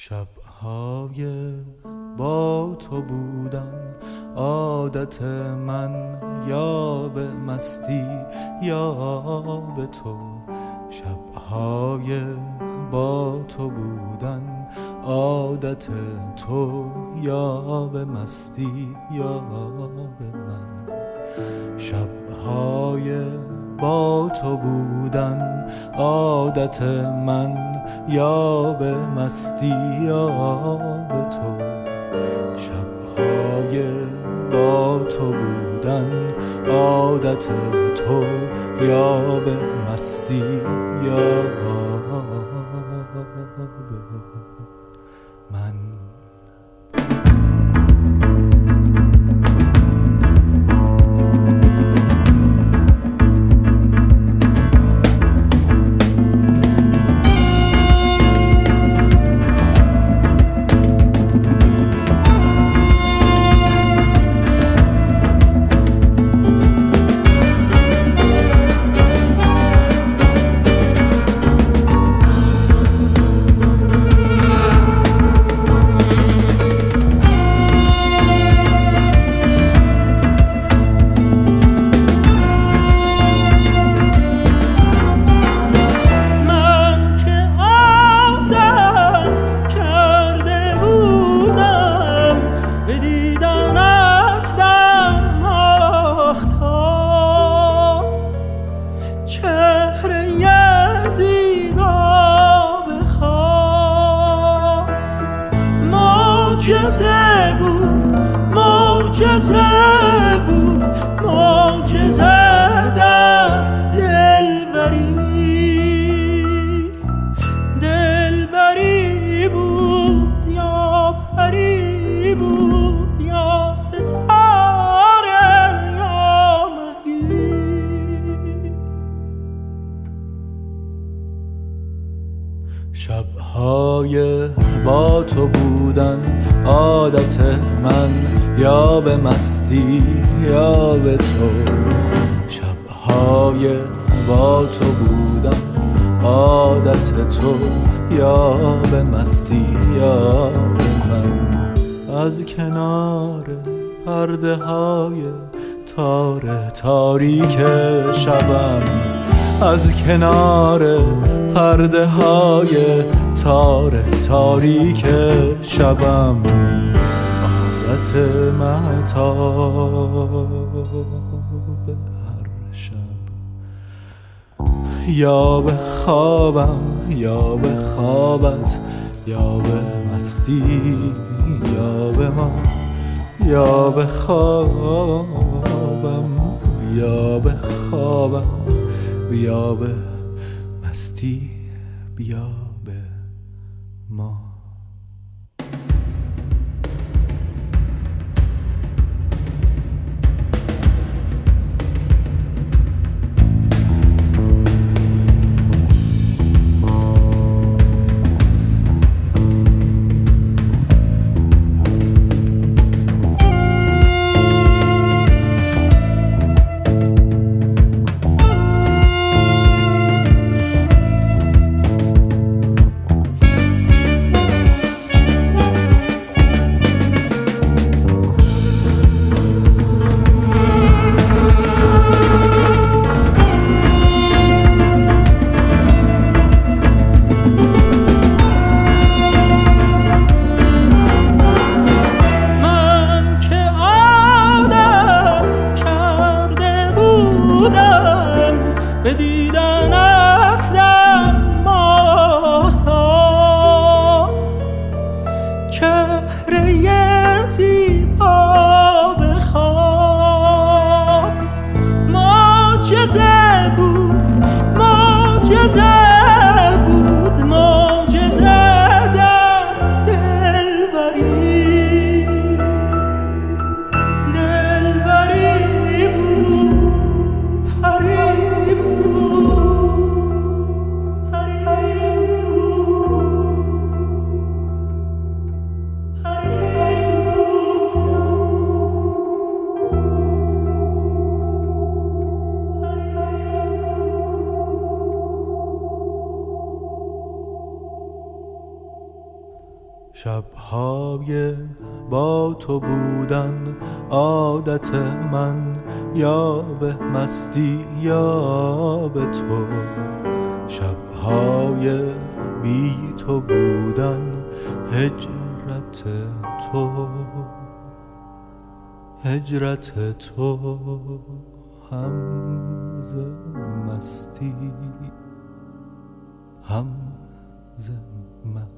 شب‌های با تو بودن عادت من، یا به مستی یا به تو. شب‌های با تو بودن عادت تو، یا به مستی یا به من. شب‌های با تو بودن عادت من، یا به مستی یا به تو. شب‌های با تو بودن عادت تو، یا به مستی یا به من. معجزه در دلبری بود، یا پری بود، یا ستاره، یا مهی. شب‌های با تو بودن عادت من، یا به مستی یا به تو. شب‌های با تو بودن عادت تو، یا به مستی یا به من. از کنار پرده های تار تاریک شبم، از کنار پرده های تار تاریک شبم، عادت مهتاب هر شب. یا به خوابم یا به خوابت، یا به مستی یا به ما. یا به خوابم یا به خوابم، یا به مستی یا به ما. شبهای با تو بودن عادت من، یا به مستی یا به تو. شبهای بی تو بودن هجرت تو، هجرت تو هم ز مستی هم ز